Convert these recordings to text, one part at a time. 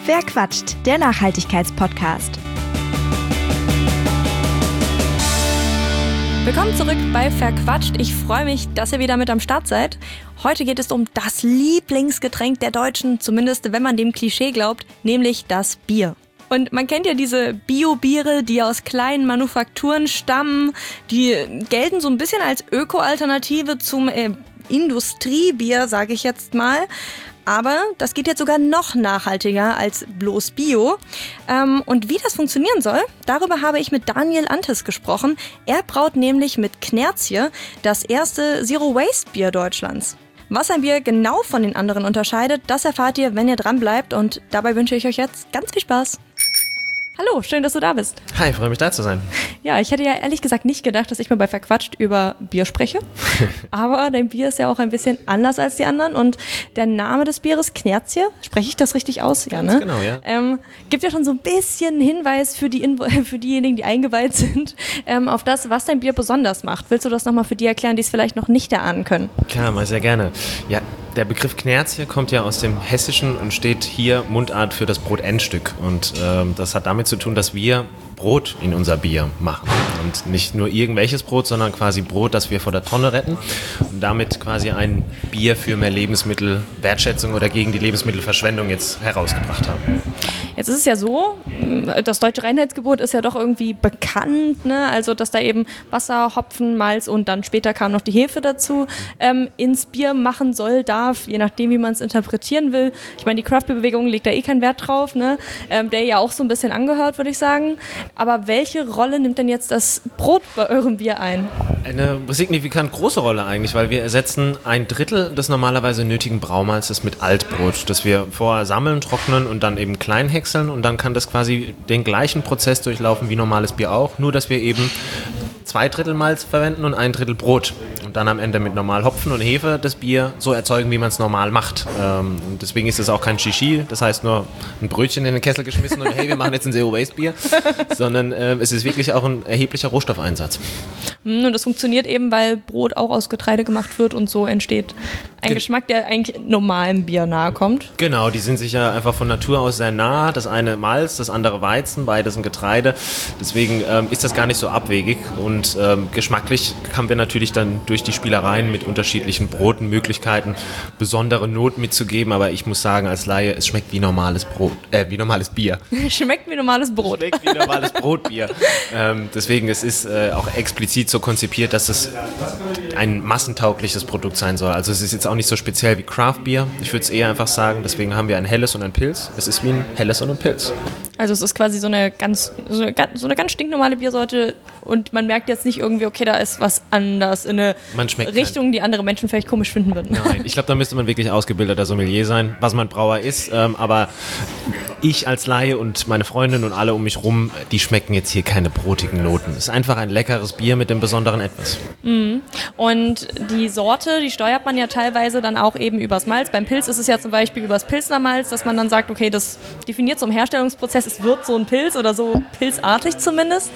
Wer quatscht? Der Nachhaltigkeitspodcast. Willkommen zurück bei Verquatscht. Ich freue mich, dass ihr wieder mit am Start seid. Heute geht es um das Lieblingsgetränk der Deutschen, zumindest wenn man dem Klischee glaubt, nämlich das Bier. Und man kennt ja diese Bio-Biere, die aus kleinen Manufakturen stammen. Die gelten so ein bisschen als Öko-Alternative zum Industriebier, sage ich jetzt mal. Aber das geht jetzt sogar noch nachhaltiger als bloß Bio. Und wie das funktionieren soll, darüber habe ich mit Daniel Antes gesprochen. Er braut nämlich mit Knertje das erste Zero-Waste-Bier Deutschlands. Was ein Bier genau von den anderen unterscheidet, das erfahrt ihr, wenn ihr dran bleibt. Und dabei wünsche ich euch jetzt ganz viel Spaß. Hallo, schön, dass du da bist. Hi, freue mich da zu sein. Ja, ich hätte ja ehrlich gesagt nicht gedacht, dass ich mal bei Verquatscht über Bier spreche. Aber dein Bier ist ja auch ein bisschen anders als die anderen. Und der Name des Bieres, Knertje, spreche ich das richtig aus? Ja, ne? Genau, ja. Gibt ja schon so ein bisschen Hinweis für diejenigen, die eingeweiht sind, auf das, was dein Bier besonders macht. Willst du das nochmal für die erklären, die es vielleicht noch nicht erahnen können? Klar, mal sehr gerne. Ja, der Begriff Knertje kommt ja aus dem Hessischen und steht hier Mundart für das Brotendstück. Und das hat damit zu tun, dass wir Brot in unser Bier machen. Und nicht nur irgendwelches Brot, sondern quasi Brot, das wir vor der Tonne retten. Und damit quasi ein Bier für mehr Lebensmittelwertschätzung oder gegen die Lebensmittelverschwendung jetzt herausgebracht haben. Jetzt ist es ja so, das deutsche Reinheitsgebot ist ja doch irgendwie bekannt, ne? Also dass da eben Wasser, Hopfen, Malz und dann später kam noch die Hefe dazu, ins Bier machen soll, darf, je nachdem, wie man es interpretieren will. Ich meine, die Craft-Bewegung legt da keinen Wert drauf, ne? Der ja auch so ein bisschen angehört, würde ich sagen. Aber welche Rolle nimmt denn jetzt das Brot bei eurem Bier ein? Eine signifikant große Rolle eigentlich, weil wir ersetzen 1/3 des normalerweise nötigen Braumalzes mit Altbrot, das wir vorher sammeln, trocknen und dann eben klein häckseln und dann kann das quasi den gleichen Prozess durchlaufen wie normales Bier auch, nur dass wir eben 2/3 Malz verwenden und 1/3 Brot und dann am Ende mit normal Hopfen und Hefe das Bier so erzeugen, wie man es normal macht. Und deswegen ist es auch kein Shishi, das heißt nur ein Brötchen in den Kessel geschmissen und hey, wir machen jetzt ein Zero-Waste-Bier, sondern es ist wirklich auch ein erheblicher Rohstoffeinsatz. Und das funktioniert eben, weil Brot auch aus Getreide gemacht wird und so entsteht ein Geschmack, der eigentlich normalem Bier nahe kommt. Genau, die sind sich ja einfach von Natur aus sehr nah. Das eine Malz, das andere Weizen, beides ein Getreide. Deswegen ist das gar nicht so abwegig. Und geschmacklich haben wir natürlich dann durch die Spielereien mit unterschiedlichen Broten Möglichkeiten, besondere Noten mitzugeben. Aber ich muss sagen, als Laie, es schmeckt wie normales Brot, wie normales Bier. Schmeckt wie normales Brot. Schmeckt wie normales Brotbier. Deswegen, es ist auch explizit so konzipiert, dass es ein massentaugliches Produkt sein soll. Also es ist jetzt auch nicht so speziell wie Craft Beer. Ich würde es eher einfach sagen, deswegen haben wir ein Helles und ein Pilz. Es ist wie ein Helles und ein Pilz. Also es ist quasi so eine ganz stinknormale Biersorte und man merkt jetzt nicht irgendwie, okay, da ist was anders in eine Richtung, die andere Menschen vielleicht komisch finden würden. Nein, ich glaube, da müsste man wirklich ausgebildeter Sommelier sein, was man Brauer ist. Aber ich als Laie und meine Freundin und alle um mich rum, die schmecken jetzt hier keine brotigen Noten. Es ist einfach ein leckeres Bier mit dem besonderen Etwas. Mhm. Und die Sorte, die steuert man ja teilweise dann auch eben übers Malz. Beim Pilz ist es ja zum Beispiel übers Pilsner Malz, dass man dann sagt, okay, das definiert so im Herstellungsprozess, es wird so ein Pilz oder so pilzartig zumindest.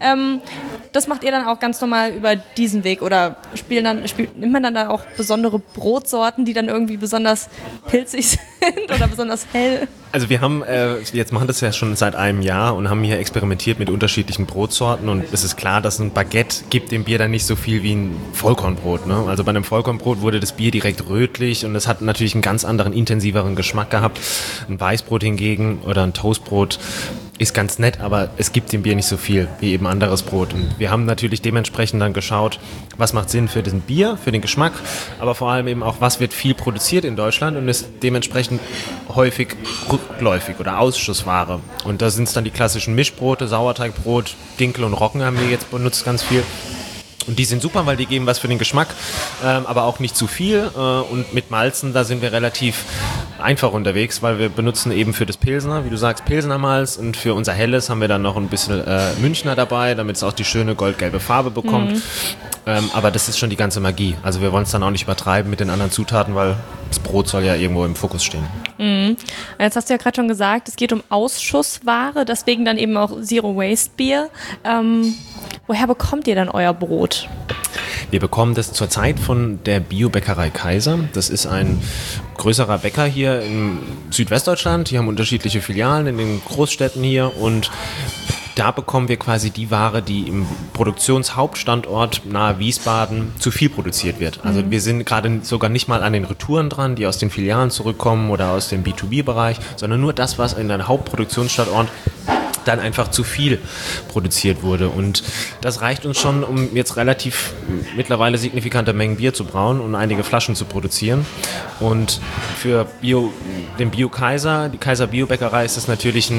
Das macht ihr dann auch ganz normal über diesen Weg oder nimmt man dann da auch besondere Brotsorten, die dann irgendwie besonders pilzig sind oder besonders hell? Also wir haben, jetzt machen das ja schon seit einem Jahr und haben hier experimentiert mit unterschiedlichen Brotsorten und es ist klar, dass ein Baguette gibt dem Bier dann nicht so viel wie ein Vollkornbrot. Ne? Also bei einem Vollkornbrot wurde das Bier direkt rötlich und es hat natürlich einen ganz anderen, intensiveren Geschmack gehabt. Ein Weißbrot hingegen oder ein Toastbrot ist ganz nett, aber es gibt dem Bier nicht so viel wie eben anderes Brot. Und wir haben natürlich dementsprechend dann geschaut, was macht Sinn für das Bier, für den Geschmack, aber vor allem eben auch, was wird viel produziert in Deutschland und ist dementsprechend häufig rückläufig oder Ausschussware. Und da sind es dann die klassischen Mischbrote, Sauerteigbrot, Dinkel und Roggen haben wir jetzt benutzt ganz viel. Und die sind super, weil die geben was für den Geschmack, aber auch nicht zu viel. Und mit Malzen, da sind wir relativ einfach unterwegs, weil wir benutzen eben für das Pilsner, wie du sagst, Pilsner Malz und für unser Helles haben wir dann noch ein bisschen Münchner dabei, damit es auch die schöne goldgelbe Farbe bekommt. Aber das ist schon die ganze Magie. Also wir wollen es dann auch nicht übertreiben mit den anderen Zutaten, weil das Brot soll ja irgendwo im Fokus stehen. Mhm. Jetzt hast du ja gerade schon gesagt, es geht um Ausschussware, deswegen dann eben auch Zero Waste Bier. Woher bekommt ihr dann euer Brot? Wir bekommen das zurzeit von der Biobäckerei Kaiser. Das ist ein größerer Bäcker hier in Südwestdeutschland. Die haben unterschiedliche Filialen in den Großstädten hier und da bekommen wir quasi die Ware, die im Produktionshauptstandort nahe Wiesbaden zu viel produziert wird. Also wir sind gerade sogar nicht mal an den Retouren dran, die aus den Filialen zurückkommen oder aus dem B2B-Bereich, sondern nur das, was in einem Hauptproduktionsstandort dann einfach zu viel produziert wurde. Und das reicht uns schon, um jetzt relativ mittlerweile signifikante Mengen Bier zu brauen und einige Flaschen zu produzieren. Und für den Bio-Kaiser, die Kaiser Biobäckerei, ist es natürlich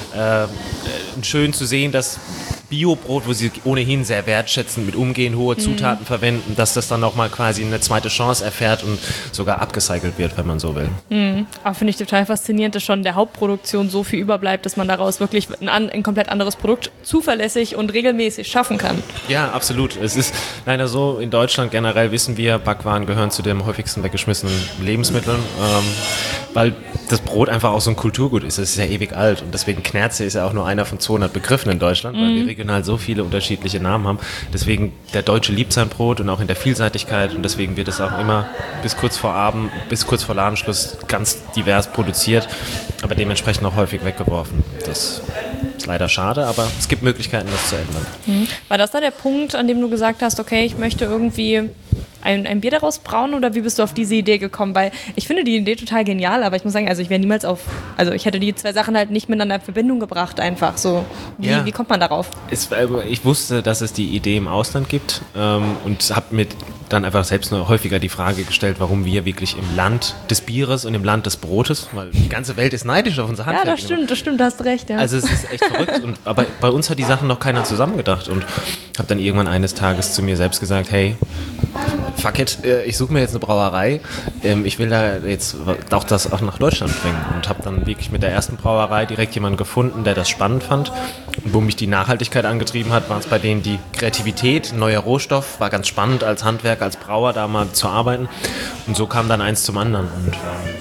schön zu sehen, dass Biobrot, wo sie ohnehin sehr wertschätzend mit umgehen, hohe Zutaten verwenden, dass das dann nochmal quasi eine zweite Chance erfährt und sogar abgecycelt wird, wenn man so will. Aber finde ich total faszinierend, dass schon der Hauptproduktion so viel überbleibt, dass man daraus wirklich ein komplett anderes Produkt zuverlässig und regelmäßig schaffen kann. Ja, absolut. Es ist leider so, in Deutschland generell wissen wir, Backwaren gehören zu den häufigsten weggeschmissenen Lebensmitteln, weil das Brot einfach auch so ein Kulturgut ist. Es ist ja ewig alt und deswegen Knerze ist ja auch nur einer von 200 Begriffen in Deutschland, weil wir regional so viele unterschiedliche Namen haben. Deswegen der Deutsche liebt sein Brot und auch in der Vielseitigkeit und deswegen wird es auch immer bis kurz vor Abend, bis kurz vor Ladenschluss ganz divers produziert, aber dementsprechend auch häufig weggeworfen. Das ist leider schade, aber es gibt Möglichkeiten, das zu ändern. War das da der Punkt, an dem du gesagt hast, okay, ich möchte irgendwie ein Bier daraus brauen oder wie bist du auf diese Idee gekommen? Weil ich finde die Idee total genial, aber ich muss sagen, also ich wäre niemals ich hätte die zwei Sachen halt nicht miteinander in Verbindung gebracht einfach so. Wie kommt man darauf? Ich wusste, dass es die Idee im Ausland gibt und habe mir dann einfach selbst noch häufiger die Frage gestellt, warum wir wirklich im Land des Bieres und im Land des Brotes, weil die ganze Welt ist neidisch auf unser Handwerk. Ja, das stimmt, da hast du recht. Ja. Also es ist echt verrückt, aber bei uns hat die Sachen noch keiner zusammengedacht und habe dann irgendwann eines Tages zu mir selbst gesagt, hey, fuck it, ich suche mir jetzt eine Brauerei, ich will da jetzt auch das auch nach Deutschland bringen und habe dann wirklich mit der ersten Brauerei direkt jemanden gefunden, der das spannend fand und wo mich die Nachhaltigkeit angetrieben hat, war es bei denen die Kreativität, neuer Rohstoff, war ganz spannend als Handwerker, als Brauer da mal zu arbeiten und so kam dann eins zum anderen. Und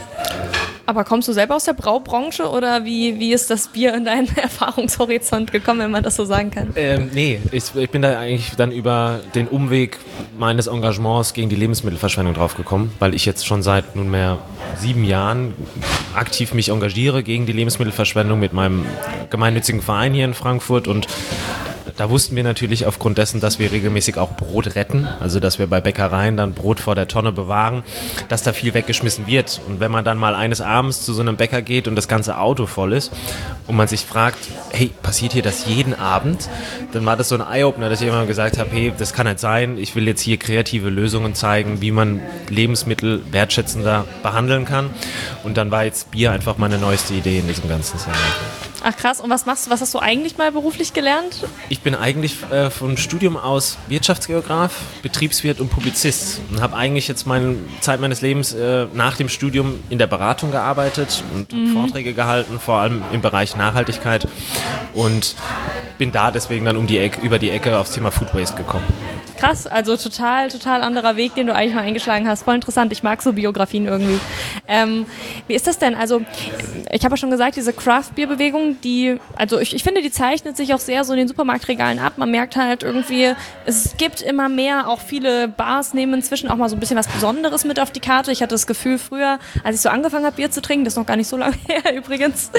aber kommst du selber aus der Braubranche oder wie ist das Bier in deinen Erfahrungshorizont gekommen, wenn man das so sagen kann? Nee, ich bin da eigentlich dann über den Umweg meines Engagements gegen die Lebensmittelverschwendung drauf gekommen, weil ich jetzt schon seit nunmehr 7 Jahren aktiv mich engagiere gegen die Lebensmittelverschwendung mit meinem gemeinnützigen Verein hier in Frankfurt und da wussten wir natürlich aufgrund dessen, dass wir regelmäßig auch Brot retten, also dass wir bei Bäckereien dann Brot vor der Tonne bewahren, dass da viel weggeschmissen wird. Und wenn man dann mal eines Abends zu so einem Bäcker geht und das ganze Auto voll ist und man sich fragt, hey, passiert hier das jeden Abend? Dann war das so ein Eye-Opener, dass ich immer gesagt habe, hey, das kann nicht sein, ich will jetzt hier kreative Lösungen zeigen, wie man Lebensmittel wertschätzender behandeln kann. Und dann war jetzt Bier einfach meine neueste Idee in diesem ganzen Szenario. Ach krass, und was machst du? Was hast du eigentlich mal beruflich gelernt? Ich bin eigentlich vom Studium aus Wirtschaftsgeograf, Betriebswirt und Publizist und habe eigentlich jetzt meine Zeit meines Lebens nach dem Studium in der Beratung gearbeitet und Vorträge gehalten, vor allem im Bereich Nachhaltigkeit und bin da deswegen dann über die Ecke aufs Thema Food Waste gekommen. Krass, also total anderer Weg, den du eigentlich mal eingeschlagen hast. Voll interessant, ich mag so Biografien irgendwie. Wie ist das denn? Also ich habe ja schon gesagt, diese Craft-Bier-Bewegung, ich finde, die zeichnet sich auch sehr so in den Supermarktregalen ab. Man merkt halt irgendwie, es gibt immer mehr, auch viele Bars nehmen inzwischen auch mal so ein bisschen was Besonderes mit auf die Karte. Ich hatte das Gefühl früher, als ich so angefangen habe, Bier zu trinken, das ist noch gar nicht so lange her übrigens,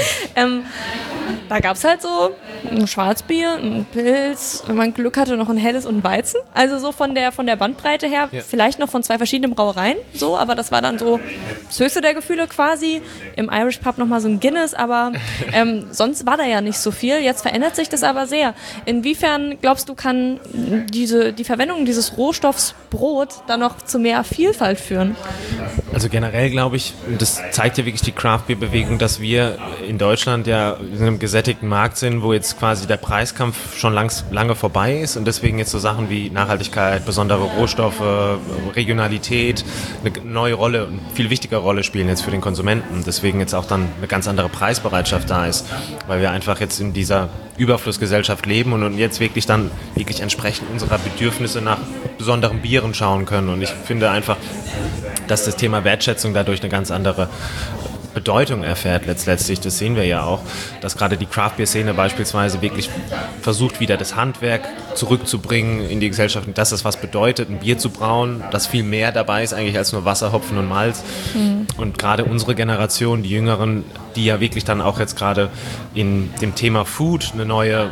da gab es halt so ein Schwarzbier, ein Pilz, wenn man Glück hatte, noch ein helles und ein Weizen. Also so von der Bandbreite her, vielleicht noch von 2 verschiedenen Brauereien, so, aber das war dann so das höchste der Gefühle quasi. Im Irish Pub nochmal so ein Guinness, aber sonst war da ja nicht so viel. Jetzt verändert sich das aber sehr. Inwiefern, glaubst du, kann die Verwendung dieses Rohstoffs Brot dann noch zu mehr Vielfalt führen? Also generell glaube ich, und das zeigt ja wirklich die Craft-Bier-Bewegung, dass wir in Deutschland ja in einem gesättigten Markt sind, wo jetzt quasi der Preiskampf schon lange vorbei ist und deswegen jetzt so Sachen wie Nachhaltigkeit, besondere Rohstoffe, Regionalität eine neue Rolle und viel wichtige Rolle spielen jetzt für den Konsumenten. Deswegen jetzt auch dann eine ganz andere Preisbereitschaft da ist, weil wir einfach jetzt in dieser Überflussgesellschaft leben und jetzt wirklich entsprechend unserer Bedürfnisse nach besonderen Bieren schauen können. Und ich finde einfach, dass das Thema Wertschätzung dadurch eine ganz andere Bedeutung erfährt letztlich. Das sehen wir ja auch, dass gerade die Craft-Beer-Szene beispielsweise wirklich versucht, wieder das Handwerk zurückzubringen in die Gesellschaft. Und das ist, was bedeutet, ein Bier zu brauen, dass viel mehr dabei ist eigentlich als nur Wasser, Hopfen und Malz. Und gerade unsere Generation, die Jüngeren, die ja wirklich dann auch jetzt gerade in dem Thema Food eine neue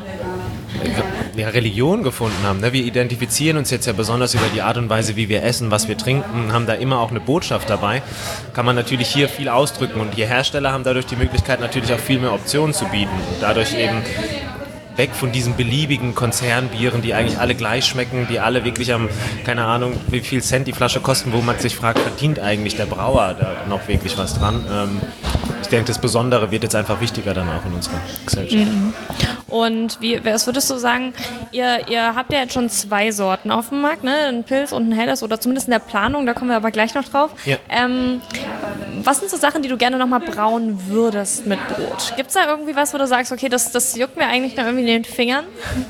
Religion gefunden haben. Wir identifizieren uns jetzt ja besonders über die Art und Weise, wie wir essen, was wir trinken, haben da immer auch eine Botschaft dabei. Kann man natürlich hier viel ausdrücken und die Hersteller haben dadurch die Möglichkeit, natürlich auch viel mehr Optionen zu bieten und dadurch eben weg von diesen beliebigen Konzernbieren, die eigentlich alle gleich schmecken, die alle wirklich keine Ahnung, wie viel Cent die Flasche kosten, wo man sich fragt, verdient eigentlich der Brauer da noch wirklich was dran? Ich denke, das Besondere wird jetzt einfach wichtiger dann auch in unserer Gesellschaft. Und was würdest du sagen, ihr habt ja jetzt schon 2 Sorten auf dem Markt, ne? Ein Pils und ein Helles oder zumindest in der Planung, da kommen wir aber gleich noch drauf. Ja. Was sind so Sachen, die du gerne nochmal brauen würdest mit Brot? Gibt es da irgendwie was, wo du sagst, okay, das juckt mir eigentlich noch irgendwie in den Fingern?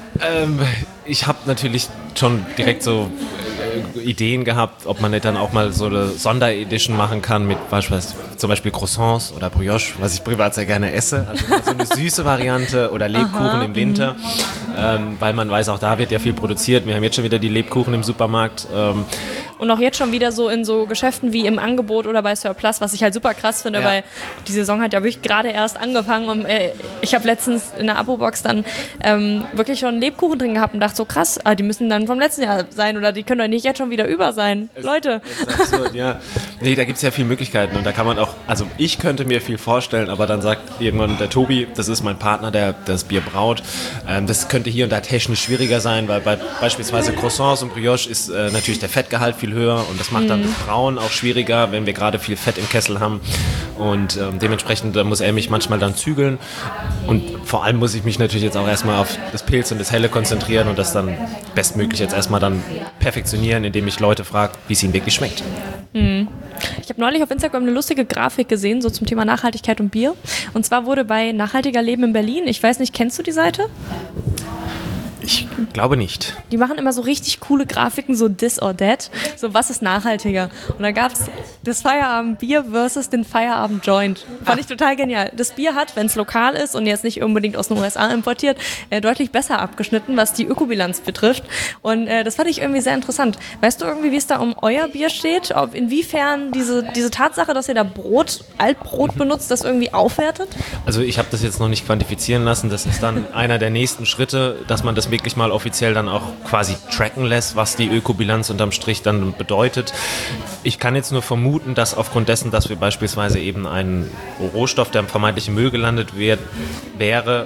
Ich habe natürlich schon direkt so Ideen gehabt, ob man nicht dann auch mal so eine Sonderedition machen kann mit beispielsweise zum Beispiel Croissants oder Brioche, was ich privat sehr gerne esse. Also so eine süße Variante oder Lebkuchen im Winter, weil man weiß, auch da wird ja viel produziert. Wir haben jetzt schon wieder die Lebkuchen im Supermarkt. Und auch jetzt schon wieder so in so Geschäften wie im Angebot oder bei Surplus, was ich halt super krass finde, weil die Saison hat ja wirklich gerade erst angefangen und ich habe letztens in der Abo-Box dann wirklich schon Lebkuchen drin gehabt und dachte so krass, die müssen dann vom letzten Jahr sein oder die können doch nicht jetzt schon wieder über sein. Leute. Das ist absurd, ja. Nee, da gibt es ja viele Möglichkeiten und da kann man auch, also ich könnte mir viel vorstellen, aber dann sagt irgendwann der Tobi, das ist mein Partner, der das Bier braut, das könnte hier und da technisch schwieriger sein, weil bei beispielsweise Croissants und Brioche ist natürlich der Fettgehalt viel höher und das macht dann das Brauen auch schwieriger, wenn wir gerade viel Fett im Kessel haben und dementsprechend muss er mich manchmal dann zügeln und vor allem muss ich mich natürlich jetzt auch erstmal auf das Pilz und das Helle konzentrieren und das dann bestmöglich jetzt erstmal dann perfektionieren, indem ich Leute frage, wie es ihnen wirklich schmeckt. Ich habe neulich auf Instagram eine lustige Grafik gesehen, so zum Thema Nachhaltigkeit und Bier. Und zwar wurde bei Nachhaltiger Leben in Berlin, ich weiß nicht, kennst du die Seite? Ich glaube nicht. Die machen immer so richtig coole Grafiken, so this or that. So, was ist nachhaltiger? Und da gab es das Feierabendbier versus den Feierabend-Joint. Fand ich total genial. Das Bier hat, wenn es lokal ist und jetzt nicht unbedingt aus den USA importiert, deutlich besser abgeschnitten, was die Ökobilanz betrifft. Und das fand ich irgendwie sehr interessant. Weißt du irgendwie, wie es da um euer Bier steht? Inwiefern diese Tatsache, dass ihr da Altbrot benutzt, das irgendwie aufwertet? Also ich habe das jetzt noch nicht quantifizieren lassen. Das ist dann einer der nächsten Schritte, dass man das wirklich mal offiziell dann auch quasi tracken lässt, was die Ökobilanz unterm Strich dann bedeutet. Ich kann jetzt nur vermuten, dass aufgrund dessen, dass wir beispielsweise eben einen Rohstoff, der im vermeintlichen Müll gelandet wäre,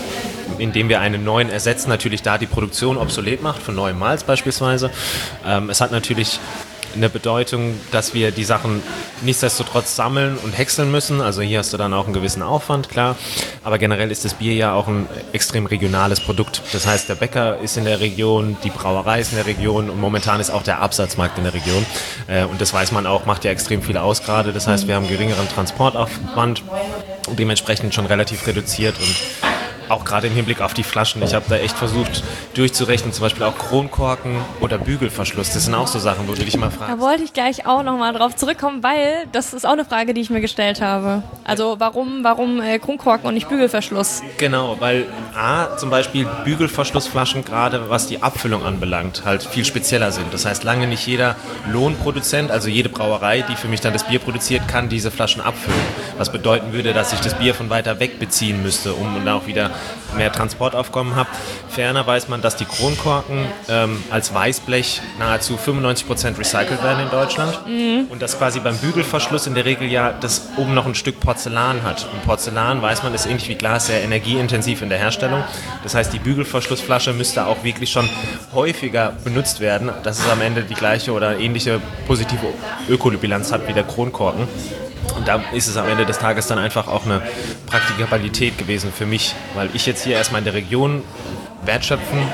indem wir einen neuen ersetzen, natürlich da die Produktion obsolet macht, von neuem Malz beispielsweise. Es hat natürlich eine Bedeutung, dass wir die Sachen nichtsdestotrotz sammeln und häckseln müssen. Also hier hast du dann auch einen gewissen Aufwand, klar. Aber generell ist das Bier ja auch ein extrem regionales Produkt. Das heißt, der Bäcker ist in der Region, die Brauerei ist in der Region und momentan ist auch der Absatzmarkt in der Region. Und das weiß man auch, macht ja extrem viel aus gerade. Das heißt, wir haben geringeren Transportaufwand und dementsprechend schon relativ reduziert und auch gerade im Hinblick auf die Flaschen. Ich habe da echt versucht durchzurechnen, zum Beispiel auch Kronkorken oder Bügelverschluss. Das sind auch so Sachen, wo du dich immer fragst. Da wollte ich gleich auch nochmal drauf zurückkommen, weil das ist auch eine Frage, die ich mir gestellt habe. Also warum Kronkorken und nicht Bügelverschluss? Genau, weil zum Beispiel Bügelverschlussflaschen, gerade was die Abfüllung anbelangt, halt viel spezieller sind. Das heißt, lange nicht jeder Lohnproduzent, also jede Brauerei, die für mich dann das Bier produziert, kann diese Flaschen abfüllen. Was bedeuten würde, dass ich das Bier von weiter weg beziehen müsste, um dann auch wieder mehr Transportaufkommen habe. Ferner weiß man, dass die Kronkorken als Weißblech nahezu 95% recycelt werden in Deutschland und dass quasi beim Bügelverschluss in der Regel ja das oben noch ein Stück Porzellan hat. Und Porzellan, weiß man, ist ähnlich wie Glas sehr energieintensiv in der Herstellung. Das heißt, die Bügelverschlussflasche müsste auch wirklich schon häufiger benutzt werden, dass es am Ende die gleiche oder ähnliche positive Ökobilanz hat wie der Kronkorken. Und da ist es am Ende des Tages dann einfach auch eine Praktikabilität gewesen für mich, weil ich jetzt hier erstmal in der Region wertschöpfen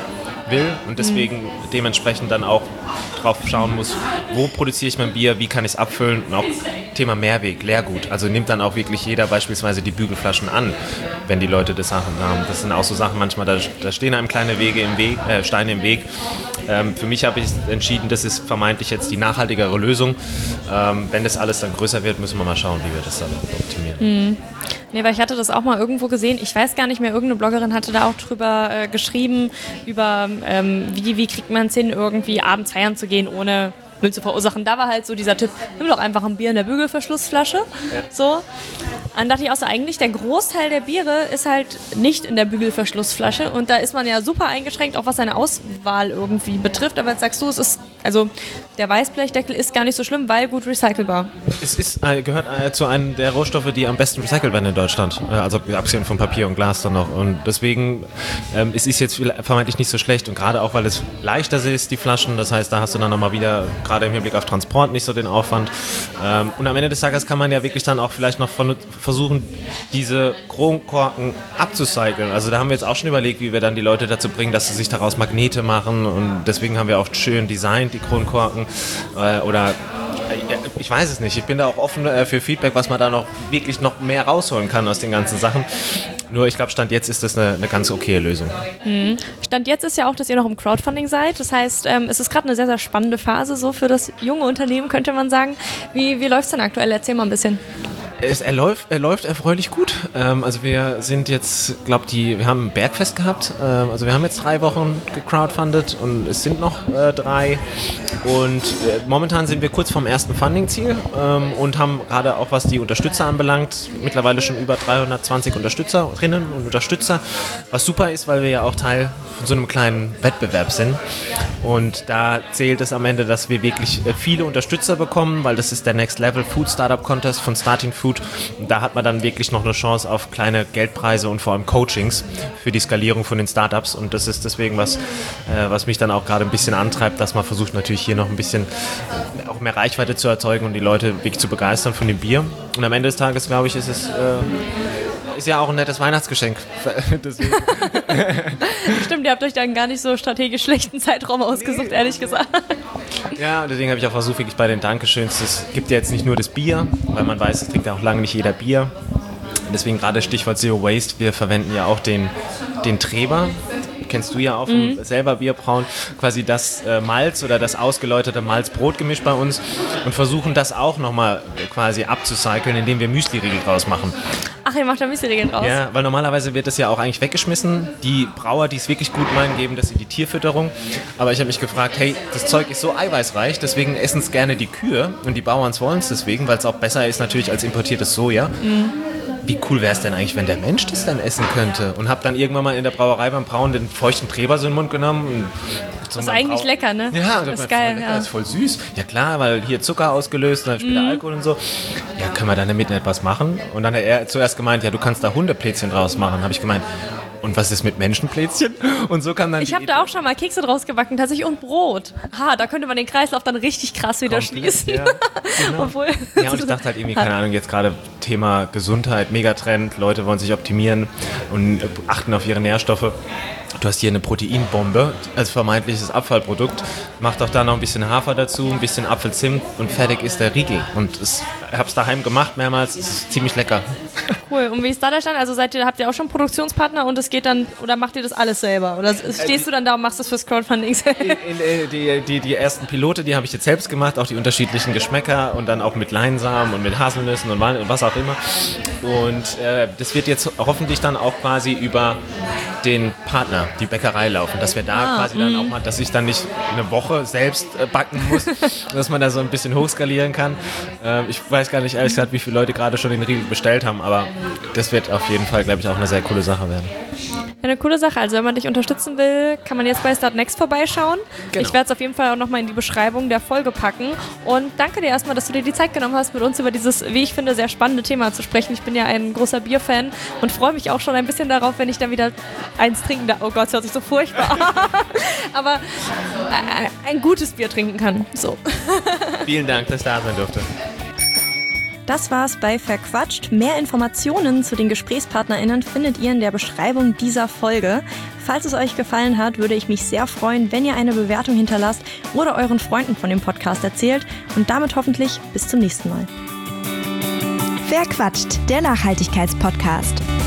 will und deswegen dementsprechend dann auch drauf schauen muss, wo produziere ich mein Bier, wie kann ich es abfüllen und auch Thema Mehrweg, Leergut. Also nimmt dann auch wirklich jeder beispielsweise die Bügelflaschen an, wenn die Leute das Sachen haben. Das sind auch so Sachen manchmal, da stehen einem kleine Steine im Weg. Für mich habe ich entschieden, das ist vermeintlich jetzt die nachhaltigere Lösung. Wenn das alles dann größer wird, müssen wir mal schauen, wie wir das dann optimieren. Nee, weil ich hatte das auch mal irgendwo gesehen. Ich weiß gar nicht mehr, irgendeine Bloggerin hatte da auch drüber geschrieben, über wie kriegt man es hin, irgendwie abends feiern zu gehen, ohne Müll zu verursachen. Da war halt so dieser Tipp, nimm doch einfach ein Bier in der Bügelverschlussflasche. Ja. So. Dann dachte ich auch so, eigentlich der Großteil der Biere ist halt nicht in der Bügelverschlussflasche und da ist man ja super eingeschränkt, auch was seine Auswahl irgendwie betrifft. Aber jetzt sagst du, also der Weißblechdeckel ist gar nicht so schlimm, weil gut recycelbar. Es gehört zu einem der Rohstoffe, die am besten recycelt werden in Deutschland. Also abgesehen von Papier und Glas dann noch. Und deswegen es ist jetzt vermeintlich nicht so schlecht und gerade auch, weil es leichter ist, die Flaschen. Das heißt, da hast du dann nochmal wieder, gerade im Hinblick auf Transport, nicht so den Aufwand. Und am Ende des Tages kann man ja wirklich dann auch vielleicht noch versuchen, diese Kronkorken abzucyceln. Also da haben wir jetzt auch schon überlegt, wie wir dann die Leute dazu bringen, dass sie sich daraus Magnete machen und deswegen haben wir auch schön designt, die Kronkorken oder ich weiß es nicht. Ich bin da auch offen für Feedback, was man da noch wirklich noch mehr rausholen kann aus den ganzen Sachen. Nur ich glaube, Stand jetzt ist das eine ganz okaye Lösung. Stand jetzt ist ja auch, dass ihr noch im Crowdfunding seid. Das heißt, es ist gerade eine sehr, sehr spannende Phase so für das junge Unternehmen, könnte man sagen. Wie läuft es denn aktuell? Erzähl mal ein bisschen. Er läuft erfreulich gut. Also wir sind jetzt, wir haben ein Bergfest gehabt. Also wir haben jetzt 3 Wochen gecrowdfundet und es sind noch 3. Und momentan sind wir kurz vorm ersten Funding-Ziel und haben gerade auch, was die Unterstützer anbelangt, mittlerweile schon über 320 Unterstützerinnen und Unterstützer, was super ist, weil wir ja auch Teil von so einem kleinen Wettbewerb sind. Und da zählt es am Ende, dass wir wirklich viele Unterstützer bekommen, weil das ist der Next Level Food Startup Contest von Starting Food. Und da hat man dann wirklich noch eine Chance auf kleine Geldpreise und vor allem Coachings für die Skalierung von den Startups. Und das ist deswegen was mich dann auch gerade ein bisschen antreibt, dass man versucht natürlich hier noch ein bisschen auch mehr Reichweite zu erzeugen und die Leute wirklich zu begeistern von dem Bier. Und am Ende des Tages, glaube ich, ist ja auch ein nettes Weihnachtsgeschenk. Stimmt, ihr habt euch dann gar nicht so strategisch schlechten Zeitraum ausgesucht, ehrlich gesagt. Ja, deswegen habe ich auch versucht, wirklich bei den Dankeschöns, es gibt ja jetzt nicht nur das Bier, weil man weiß, es trinkt ja auch lange nicht jeder Bier. Deswegen gerade Stichwort Zero Waste, wir verwenden ja auch den Treber. Kennst du ja auch selber Bier brauen, quasi das Malz oder das ausgeläuterte Malz-Brot-Gemisch bei uns und versuchen das auch nochmal quasi abzucyceln, indem wir Müsli-Riegel draus machen. Ach, ihr macht da Müsli-Riegel draus? Ja, weil normalerweise wird das ja auch eigentlich weggeschmissen. Die Brauer, die es wirklich gut meinen, geben das in die Tierfütterung. Aber ich habe mich gefragt, hey, das Zeug ist so eiweißreich, deswegen essen es gerne die Kühe und die Bauern wollen es deswegen, weil es auch besser ist natürlich als importiertes Soja. Wie cool wäre es denn eigentlich, wenn der Mensch das dann essen könnte? Und habe dann irgendwann mal in der Brauerei beim Brauen den feuchten Treber so in den Mund genommen. Und das ist eigentlich lecker, ne? Ja, das ist geil. Lecker, das ist voll süß. Ja klar, weil hier Zucker ausgelöst und dann später Alkohol und so. Ja, können wir dann damit etwas machen? Und dann hat er zuerst gemeint, ja, du kannst da Hundeplätzchen draus machen. Habe ich gemeint, und was ist mit Menschenplätzchen? Und so kann dann ich habe da auch schon mal Kekse draus gebacken, tatsächlich, und Brot. Da könnte man den Kreislauf dann richtig krass wieder schließen. Ja, genau. Ja, und ich dachte halt irgendwie, keine Ahnung, jetzt gerade Thema Gesundheit, Megatrend, Leute wollen sich optimieren und achten auf ihre Nährstoffe. Du hast hier eine Proteinbombe als vermeintliches Abfallprodukt. Mach doch da noch ein bisschen Hafer dazu, ein bisschen Apfelzimt und fertig ist der Riegel. Und ich habe es daheim gemacht mehrmals, es ist ziemlich lecker. Cool. Und wie ist da der Stand? Also habt ihr auch schon Produktionspartner und es geht dann, oder macht ihr das alles selber? Oder stehst du dann da und machst das fürs Crowdfunding selber? Die ersten Pilote, die habe ich jetzt selbst gemacht, auch die unterschiedlichen Geschmäcker und dann auch mit Leinsamen und mit Haselnüssen und was auch immer. Und das wird jetzt hoffentlich dann auch quasi über den Partner, die Bäckerei, laufen, dass wir da quasi dann auch mal, dass ich dann nicht eine Woche selbst backen muss, dass man da so ein bisschen hochskalieren kann. Ich weiß gar nicht, ehrlich gesagt, wie viele Leute gerade schon den Riegel bestellt haben, aber das wird auf jeden Fall, glaube ich, auch eine sehr coole Sache werden. Eine coole Sache. Also wenn man dich unterstützen will, kann man jetzt bei Startnext vorbeischauen. Genau. Ich werde es auf jeden Fall auch nochmal in die Beschreibung der Folge packen. Und danke dir erstmal, dass du dir die Zeit genommen hast, mit uns über dieses, wie ich finde, sehr spannende Thema zu sprechen. Ich bin ja ein großer Bierfan und freue mich auch schon ein bisschen darauf, wenn ich dann wieder eins trinken darf. Oh Gott, das hört sich so furchtbar an. Aber ein gutes Bier trinken kann. So. Vielen Dank, dass ich da sein durfte. Das war's bei Verquatscht. Mehr Informationen zu den GesprächspartnerInnen findet ihr in der Beschreibung dieser Folge. Falls es euch gefallen hat, würde ich mich sehr freuen, wenn ihr eine Bewertung hinterlasst oder euren Freunden von dem Podcast erzählt. Und damit hoffentlich bis zum nächsten Mal. Verquatscht, der Nachhaltigkeitspodcast.